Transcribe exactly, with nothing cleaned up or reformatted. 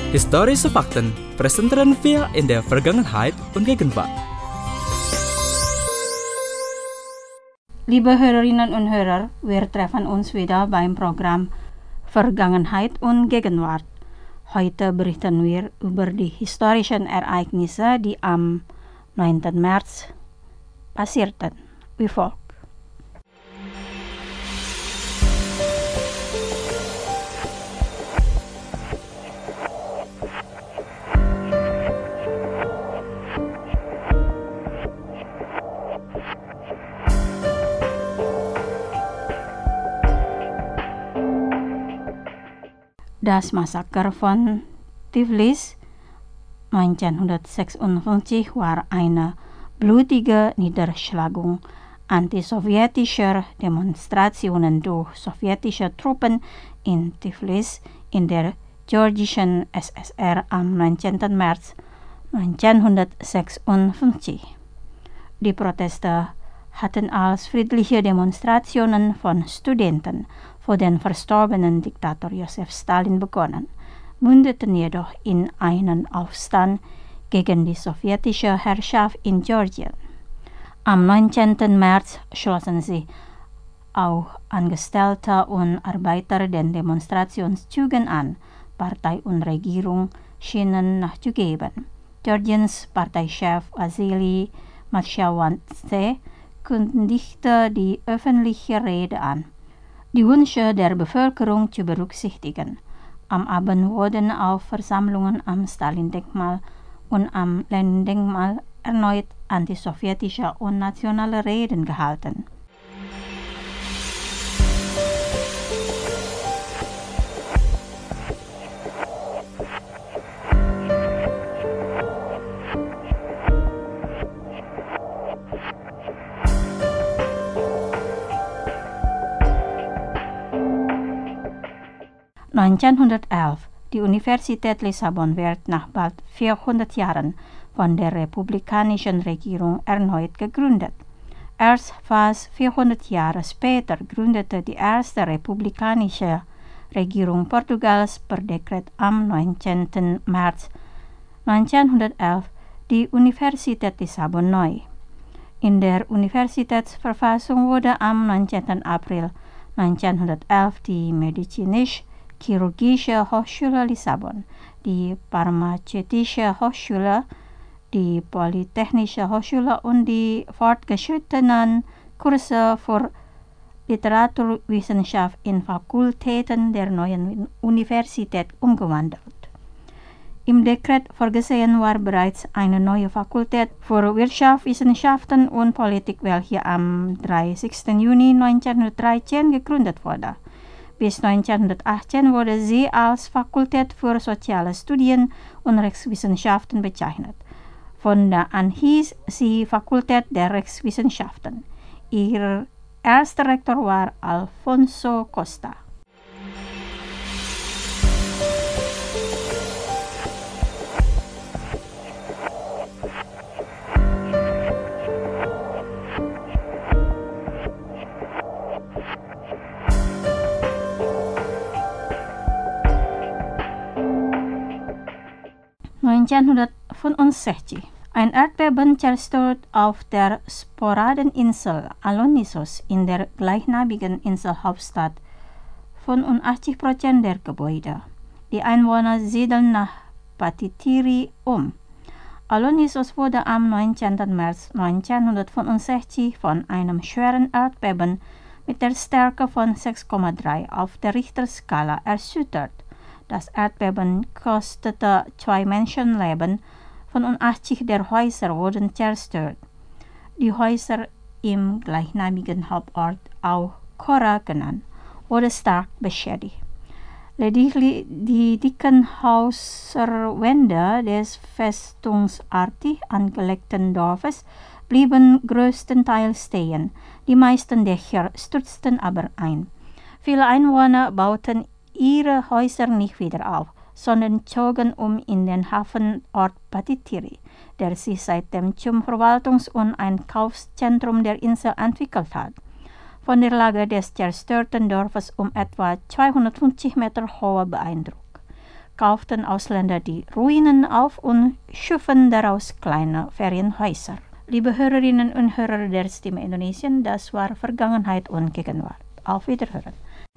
Historische Fakten präsentieren wir in der Vergangenheit und Gegenwart. Liebe Hörerinnen und Hörer, wir treffen uns wieder beim Programm Vergangenheit und Gegenwart. Heute berichten wir über die historischen Ereignisse, die am neunten März passierten, wie folgt. Das Massaker von Tiflis neunzehnhundertsechsundfünfzig war eine blutige Niederschlagung antisowjetischer Demonstrationen durch sowjetische Truppen in Tiflis in der georgischen S S R am neunzehnten März neunzehnhundertsechsundfünfzig. Die Proteste hatten als friedliche Demonstrationen von Studenten vor den verstorbenen Diktator Josef Stalin begonnen, mündeten jedoch in einen Aufstand gegen die sowjetische Herrschaft in Georgien. Am neunzehnten März schlossen sie auch Angestellte und Arbeiter den Demonstrationszügen an. Partei und Regierung schienen nachzugeben. Georgiens Parteichef Vasili Matschawadze kündigte die öffentliche Rede an, die Wünsche der Bevölkerung zu berücksichtigen. Am Abend wurden auf Versammlungen am Stalin-Denkmal und am Lenin-Denkmal erneut antisowjetische und nationale Reden gehalten. neunzehnhundertelf. Die Universität Lissabon wird nach bald vierhundert Jahren von der republikanischen Regierung erneut gegründet. Erst fast vierhundert Jahre später gründete die erste republikanische Regierung Portugals per Dekret am neunzehnten März neunzehnhundertelf die Universität Lissabon neu. In der Universitätsverfassung wurde am neunzehnten April neunzehnhundertelf die Medizinisch-Chirurgische Hochschule Lissabon, die Pharmazeutische Hochschule, die Polytechnische Hochschule und die fortgeschrittenen Kurse für Literaturwissenschaft in Fakultäten der neuen Universität umgewandelt. Im Dekret vorgesehen war bereits eine neue Fakultät für Wirtschaftswissenschaften und Politik, welche am dreißigsten Juni neunzehnhundertdreizehn gegründet wurde. Bis neunzehnhundertachtzehn wurde sie als Fakultät für Soziale Studien und Rechtswissenschaften bezeichnet. Von da an hieß sie Fakultät der Rechtswissenschaften. Ihr erster Rektor war Alfonso Costa. neunzehnhundertfünfundsechzig. Ein Erdbeben zerstört auf der Sporadeninsel Alonissos in der gleichnamigen Inselhauptstadt fünfundachtzig Prozent der Gebäude. Die Einwohner siedeln nach Patitiri um. Alonissos wurde am neunzehnten März neunzehnhundertfünfundsechzig von einem schweren Erdbeben mit der Stärke von sechs Komma drei auf der Richterskala erschüttert. Das Erdbeben kostete zwei Menschenleben, fünfundachtzig der Häuser wurden zerstört. Die Häuser im gleichnamigen Hauptort, auch Kora genannt, wurden stark beschädigt. Lediglich die dicken Häuserwände des festungsartig angelegten Dorfes blieben größtenteils stehen. Die meisten Dächer stürzten aber ein. Viele Einwohner bauten ihre Häuser nicht wieder auf, sondern zogen um in den Hafenort Patitiri, der sich seitdem zum Verwaltungs- und Einkaufszentrum der Insel entwickelt hat. Von der Lage des zerstörten Dorfes um etwa zweihundertfünfzig Meter hohe beeindruckt. kauften Ausländer die Ruinen auf und schufen daraus kleine Ferienhäuser. Liebe Hörerinnen und Hörer der Stimme Indonesien, das war Vergangenheit und Gegenwart. Auf Wiederhören.